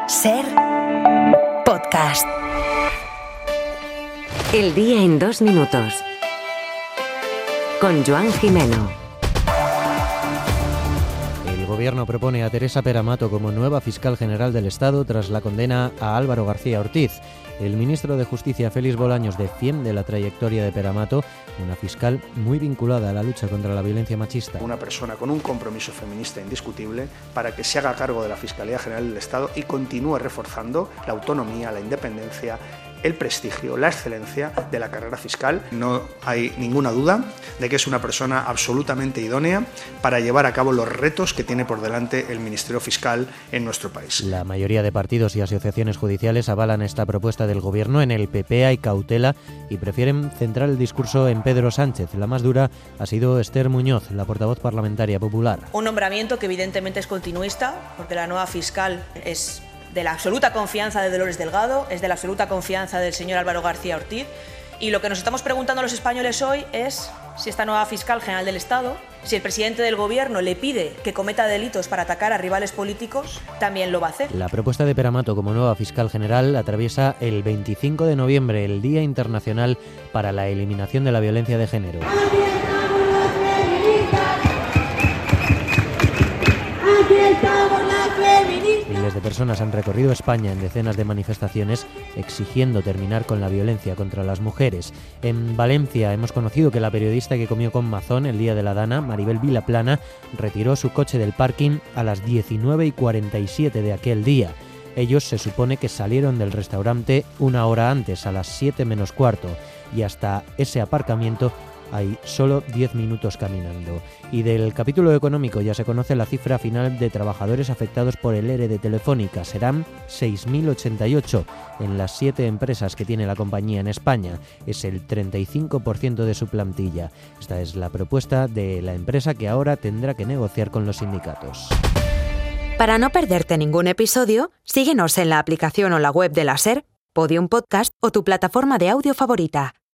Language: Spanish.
Ser podcast. El día en 2 minutos. Con Joan Jimeno. El Gobierno propone a Teresa Peramato como nueva fiscal general del Estado tras la condena a Álvaro García Ortiz. El ministro de Justicia, Félix Bolaños, defiende la trayectoria de Peramato, una fiscal muy vinculada a la lucha contra la violencia machista. Una persona con un compromiso feminista indiscutible para que se haga cargo de la Fiscalía General del Estado y continúe reforzando la autonomía, la independencia, el prestigio, la excelencia de la carrera fiscal. No hay ninguna duda de que es una persona absolutamente idónea para llevar a cabo los retos que tiene por delante el Ministerio Fiscal en nuestro país. La mayoría de partidos y asociaciones judiciales avalan esta propuesta del Gobierno. En el PP hay cautela y prefieren centrar el discurso en Pedro Sánchez. La más dura ha sido Esther Muñoz, la portavoz parlamentaria popular. Un nombramiento que evidentemente es continuista, porque la nueva fiscal es de la absoluta confianza de Dolores Delgado, es de la absoluta confianza del señor Álvaro García Ortiz, y lo que nos estamos preguntando los españoles hoy es si esta nueva fiscal general del Estado, si el presidente del Gobierno le pide que cometa delitos para atacar a rivales políticos, también lo va a hacer. La propuesta de Peramato como nueva fiscal general atraviesa el 25 de noviembre, el Día Internacional para la Eliminación de la Violencia de Género. Miles de personas han recorrido España en decenas de manifestaciones exigiendo terminar con la violencia contra las mujeres. En Valencia hemos conocido que la periodista que comió con Mazón el día de la Dana, Maribel Vilaplana, retiró su coche del parking a las 19:47 de aquel día. Ellos se supone que salieron del restaurante una hora antes, a las 7 menos cuarto, y hasta ese aparcamiento hay solo 10 minutos caminando. Y del capítulo económico ya se conoce la cifra final de trabajadores afectados por el ERE de Telefónica. Serán 6.088 en las 7 empresas que tiene la compañía en España. Es el 35% de su plantilla. Esta es la propuesta de la empresa que ahora tendrá que negociar con los sindicatos. Para no perderte ningún episodio, síguenos en la aplicación o la web de la SER, Podium Podcast o tu plataforma de audio favorita.